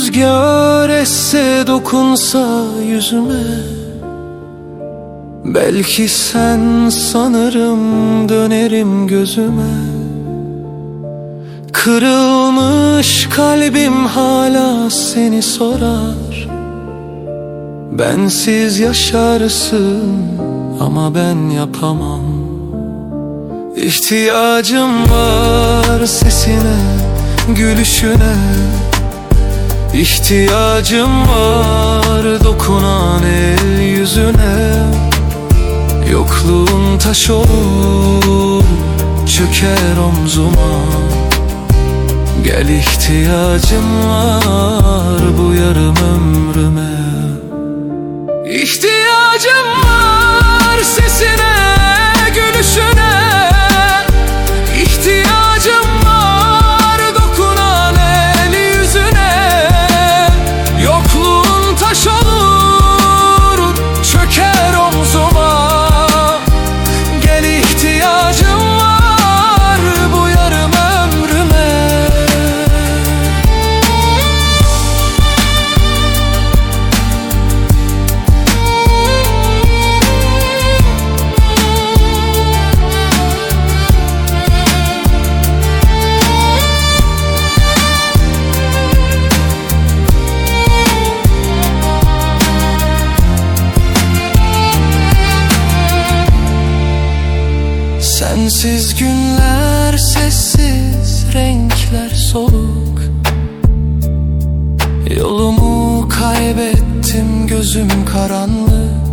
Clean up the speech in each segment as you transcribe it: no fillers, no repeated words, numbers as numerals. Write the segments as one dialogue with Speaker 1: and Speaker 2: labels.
Speaker 1: rüzgar esse dokunsa yüzüme, belki sen sanırım dönerim gözüme. Kırılmış kalbim hala seni sorar. Bensiz yaşarsın ama ben yapamam. İhtiyacım var sesine, gülüşüne. İhtiyacım var dokunan el yüzüne. Yokluğun taş olur, çöker omzuma. Gel, ihtiyacım var bu yarım ömrüme. İhtiyacım var sesine, gülüşüne. İhtiyacım var dokunan el yüzüne. Yokluğun taş olur, çöker omzuma. Gel, ihtiyacım var bu yarım ömrüme. Sensiz günler sessiz, renkler soluk. Yolumu kaybettim, gözüm karanlık.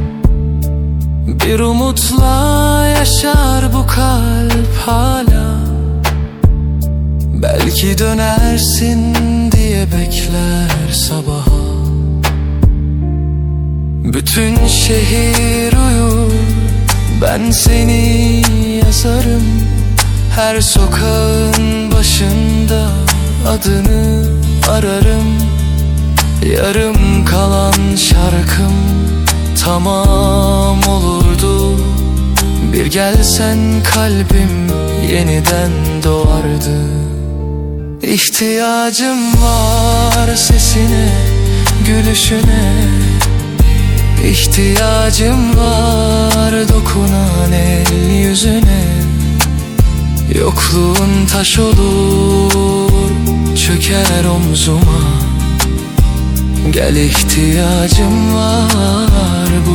Speaker 1: Bir umutla yaşar bu kalp hala. Belki dönersin diye bekler sabaha. Bütün şehir uyur, ben seni yazarım. Her sokağın başında adını ararım. Yarım kalan şarkım tamam olurdu. Bir gelsen kalbim yeniden doğardı. İhtiyacım var sesine, gülüşüne. İhtiyacım var dokunan el yüzüne. Yokluğun taş olur, çöker omzuma. Gel, ihtiyacım var